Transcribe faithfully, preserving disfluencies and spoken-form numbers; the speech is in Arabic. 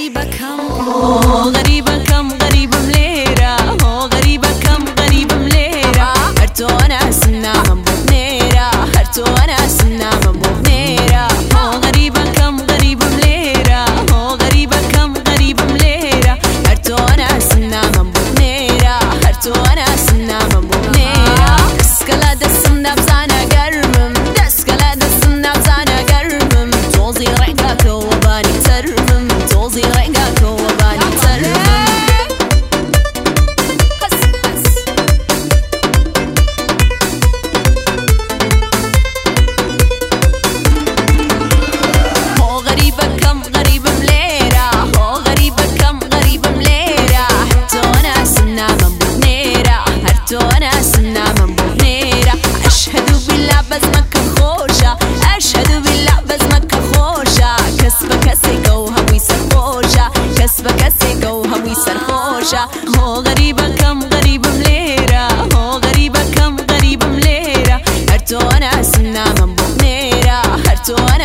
غريبة كم غريبة كم غريبة مليرة غريبة كم غريبة مليرة هرتو أنا سنة من بوبنيرة هرتو أنا سنة من بوبنيرة غريبة كم غريبة مليرة غريبة كم غريبة مليرة هرتو أنا سنة من بوبنيرة هرتو أنا سنة من بوبنيرة دسكلا دسنا بزانا قرمم دسكلا دسنا بزانا قرمم توزي رقاك وباني ترمم توزي رقاك وباني ترمم غريبة كم غريبة مليرة غريبة كم غريبة مليرة هرتو أنا سنة من بوبنيرة هرتو أنا سنة من بوبنيرة أشهد بالله بزمك خوشة أشهد بالله بزمك خوشة كسبك سيقوها ويسر خوشة كسبك سيقوها ويسر خوشة غريبة كم غريبة مليرة غريبة كم غريبة مليرة هرتو أنا سنة من بوبنيرة هرتو أنا